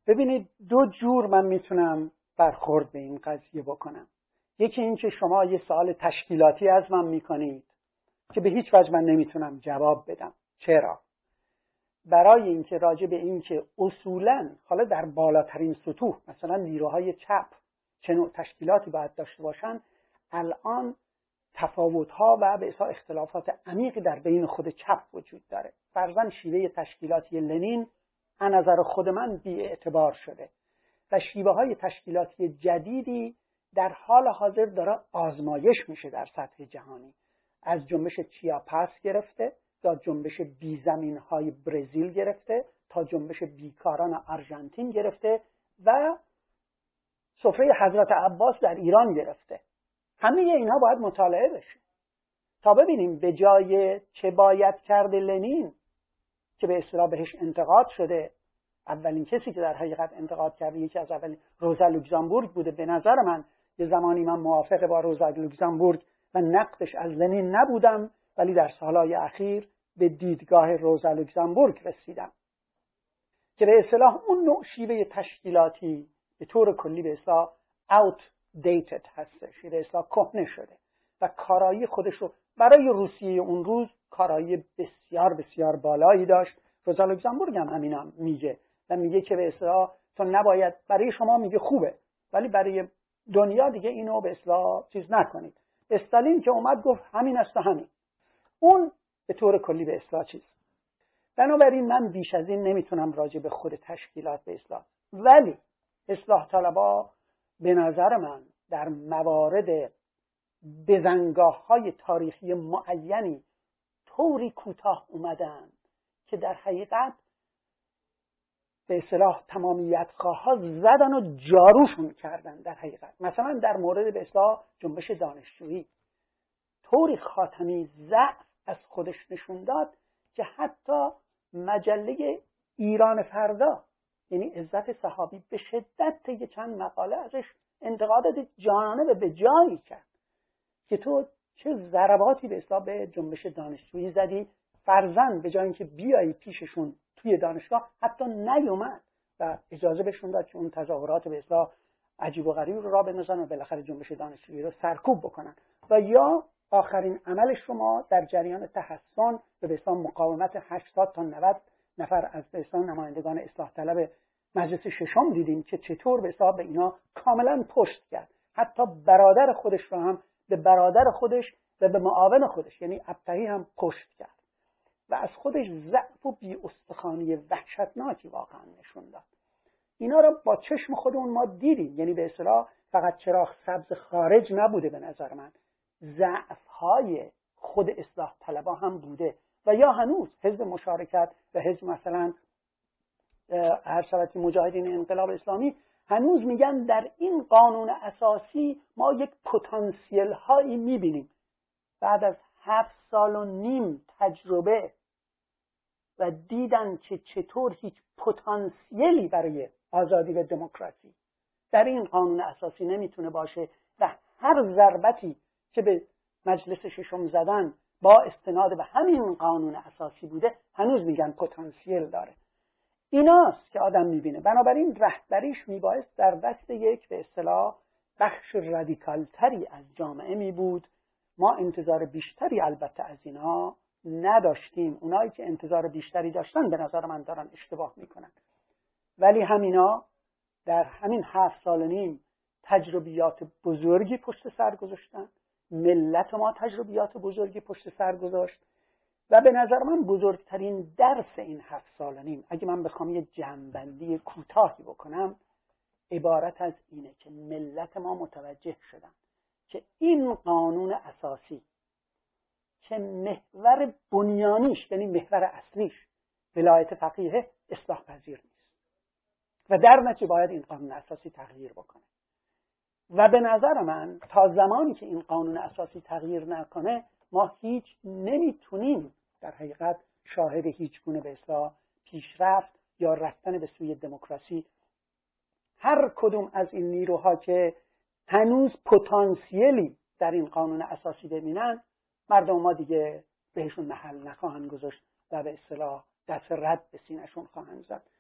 ببینید دو جور من میتونم برخورد به این قضیه بکنم. یکی این که شما یه سوال تشکیلاتی از من میکنید که به هیچ وجه من نمیتونم جواب بدم. چرا؟ برای اینکه راجع به این که اصولاً حالا در بالاترین سطوح مثلا نیروهای چپ چه نوع تشکیلاتی باید داشته باشن، الان تفاوت‌ها و به اصطلاح اختلافات عمیقی در بین خود چپ وجود داره. فرضاً شیوه تشکیلاتی لنین از نظر خود من بی‌اعتبار شده و شیوه‌های تشکیلاتی جدیدی در حال حاضر داره آزمایش میشه در سطح جهانی، از جنبش چیاپاس گرفته تا جنبش بیزمین‌های برزیل گرفته تا جنبش بیکاران آرژانتین گرفته و سفره حضرت عباس در ایران گرفته. همه اینها باید مطالعه بشه تا ببینیم به جای چه باید کرده لنین که به اصطلاح بهش انتقاد شده. اولین کسی که در حقیقت انتقاد کرده یکی از اولین روزا لوکزامبورگ بوده. به نظر من یه زمانی من موافق با روزا لوکزامبورگ و نقدش از لنین نبودم، ولی در سالهای اخیر به دیدگاه روزا لوکزامبورگ رسیدم که به اصطلاح اون نوع شیوه تشکیلاتی به طور کلی به اصطلاح outdated هستش، به اصطلاح کهنه شده و کارایی خودش رو برای روسیه اون روز کارایی بسیار بسیار بالایی داشت. روزا لوکزامبورگ هم همینا میگه و میگه که به اصطلاح تو نباید، برای شما میگه خوبه ولی برای دنیا دیگه اینو به اصطلاح چیز نکنید. استالین که اومد گفت همین است و همین. اون به طور کلی به اصطلاح چیز. بنابراین من بیش از این نمیتونم راجع به خود تشکیلات به اصطلاح، ولی اصلاح طلبها به نظر من در موارد بزنگاه‌های تاریخی معینی طوری کوتاه اومدن که در حقیقت به اصطلاح تمامیت‌خواها زدن و جاروشون کردن. در حقیقت مثلا در مورد به اصطلاح جنبش دانشجویی طوری خاتمی ضعف از خودش نشون داد که حتی مجله ایران فردا یعنی عزت صحابی به شدت طی چند مقاله ازش انتقادات جانانه به جایی کرد که تو چه ضرباتی به اصطلاح به جنبش دانشجویی زدی. فرضاً به جای اینکه بیایی پیششون توی دانشگاه حتی نیومد و اجازه بهشون داد که اون تظاهرات به اصطلاح عجیب و غریب رو راه بندازن و بالاخره جنبش دانشجویی رو سرکوب بکنن. و یا آخرین عمل شما در جریان تحسن به اصطلاح مقاومت 80 تا 90 نفر از به اصطلاح نمایندگان اصلاح طلب مجلس ششم دیدیم که چطور به اصطلاح به اینا کاملا پشت کرد. حتی برادر خودش رو هم به برادر خودش و به معاون خودش یعنی ابطحی هم پشت کرد و از خودش ضعف و بی‌استخوانی وحشتناکی واقعا نشون داد. اینا رو با چشم خودمون ما دیدیم. یعنی به اصطلاح فقط چراغ سبز خارج نبوده، به نظر من ضعف‌های خود اصلاح طلبها هم بوده و یا هنوز حزب مشارکت و حزب مثلا حرکت مجاهدین انقلاب اسلامی هنوز میگن در این قانون اساسی ما یک پتانسیل هایی میبینیم. بعد از 7 سال و نیم تجربه و دیدن که چطور هیچ پتانسیلی برای آزادی و دموکراسی در این قانون اساسی نمیتونه باشه و هر ضربتی که به مجلس ششم زدن با استناد به همین قانون اساسی بوده هنوز میگن پتانسیل داره. ایناست که آدم میبینه. بنابراین رهبریش میبایست در دست یک به اصطلاح بخش رادیکال تری از جامعه میبود. ما انتظار بیشتری البته از اینا نداشتیم. اونایی که انتظار بیشتری داشتن به نظر من دارن اشتباه میکنن. ولی همینا در همین 7 سال و نیم تجربیات بزرگی پشت سر گذاشتن. ملت ما تجربیات بزرگی پشت سر گذاشت و به نظر من بزرگترین درس این 7 سال و نیم اگه من بخوام یه جمع‌بندی کوتاهی بکنم عبارت از اینه که ملت ما متوجه شدن که این قانون اساسی که محور بنیانیش یعنی محور اصلیش ولایت فقیه اصلاح پذیر نیست و در نتیجه باید این قانون اساسی تغییر بکنه. و به نظر من تا زمانی که این قانون اساسی تغییر نکنه ما هیچ نمیتونیم در حقیقت شاهد هیچ گونه به اصطلاح پیشرفت یا رفتن به سوی دموکراسی. هر کدوم از این نیروها که هنوز پتانسیلی در این قانون اساسی ببینن مردم ما دیگه بهشون محل نخواهند گذاشت و به اصطلاح دست رد به سینه‌شون خواهند زد.